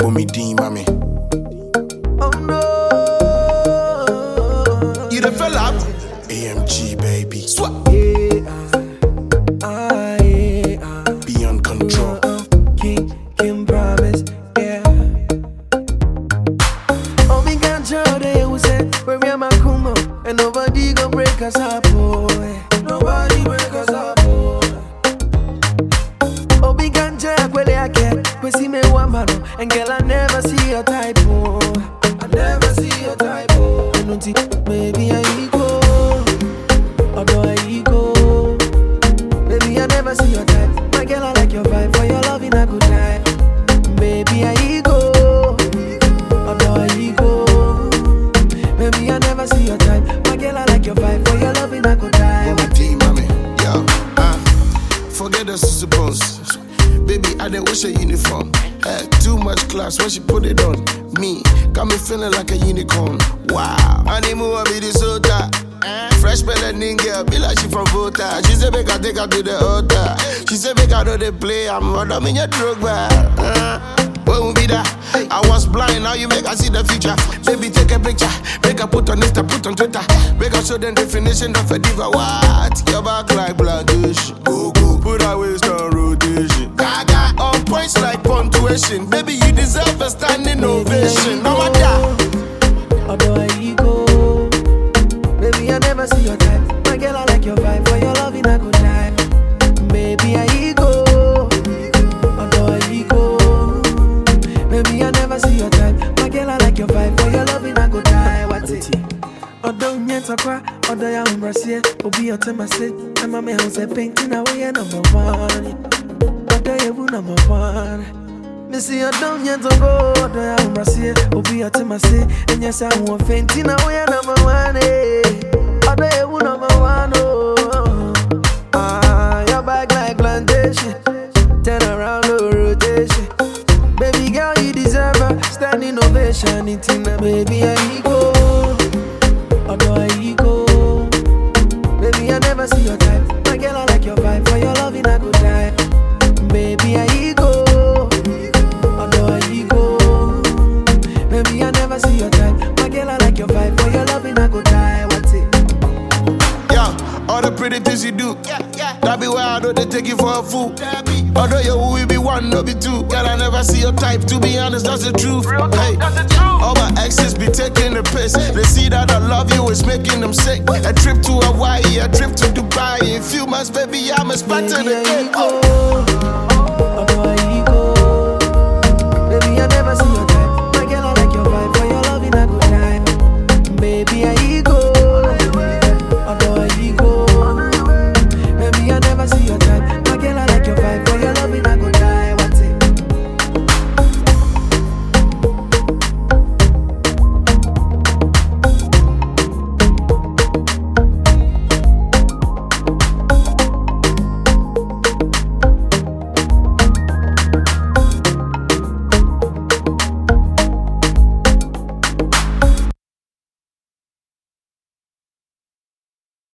me D, mommy. Oh no. You the fella? AMG, baby. Swap. Beyond control. King promise, yeah. Oh, me can't show they who say, where we are my kumo, and nobody gon' break us up, boy. Nobody break us up, boy. Oh, me can't check where they get, we see me one man, and girl, I never see your type, oh. I never see your type, oh. I don't think maybe I go, although I go. Baby, I never see your type. My girl, I like your vibe. For your love in a good time. Baby, I go. Although I go. Baby, I never see your type. My girl, I like your vibe. For your love in a good time. My team, mommy. Yo, forget the suppose. Baby, I didn't wish a uniform. Too much class when she put it on me. Got me feeling like a unicorn. Wow. Animal, I be the soda. Fresh melanin girl, be like she from Volta. She said, make I take her to the altar. She said, make I know they play. I'm running in your drug bar. What will be that? I was blind, now you make I see the future. Baby, take a picture. Make I put on Insta, put on Twitter. Make I show them definition of a diva. What? Your back like blankish. Go, go. Put her waist on rotation. Gaga. On points like punctuation. Baby, you deserve a standing ovation. No matter. Although I go. Baby, I never see your type. My girl, I like your vibe. For your love in a good time. Baby, I go. Although I go. Baby, I never see your type. My girl, I like your vibe. For your love in a good time. What's it? Although you talk, although you embrace, Obi your time I say. I'm a man who's a painting away number one. Although you number one. Missy, I don't yet to go. Although you embrace, Obi your time I say. And yes, I want painting away number one. Although you number one. Your back like plantation. Turn around, no rotation. Baby girl, you deserve a standing ovation. It's in the baby, I go. Although I go. Baby, I never see your type. My girl, I like your vibe. For your love in a good time. Baby, I go. Although I go. Baby, I never see your type. My girl, I like your vibe. For your love in a good time. What's it? All the pretty things you do, that be why I know they take you for a fool. Although you will be one, no be two. Girl, I never see your type, to be honest, that's the truth. Hey, all my exes be taking the piss. They see that I love you, it's making them sick. A trip to Hawaii, a trip to Dubai. In few months, baby, I'm a spot to the kid.